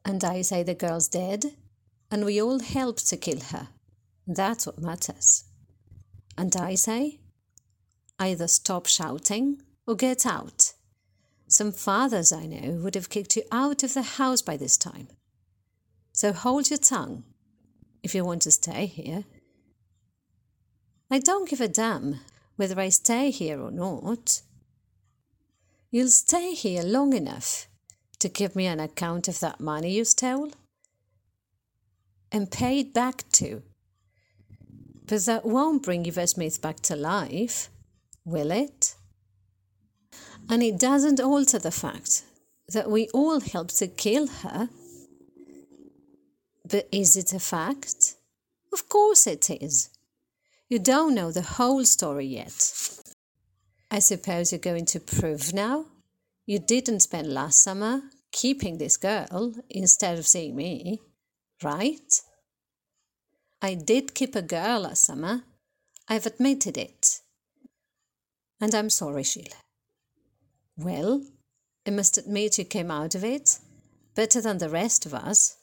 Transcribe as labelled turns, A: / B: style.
A: And I say the girl's dead, and we all helped to kill her. That's what matters. And I say, either stop shouting or get out. Some fathers I know would have kicked you out of the house by this time. So hold your tongue if you want to stay here. I don't give a damn whether I stay here or not. You'll stay here long enough to give me an account of that money you stole and pay it back too. But that won't bring Eva Smith back to life, will it? And it doesn't alter the fact that we all helped to kill her. But is it a fact? Of course it is. You don't know the whole story yet. I suppose you're going to prove now you didn't spend last summer keeping this girl instead of seeing me, right? I did keep a girl last summer. I've admitted it. And I'm sorry, Sheila. Well, I must admit you came out of it better than the rest of us.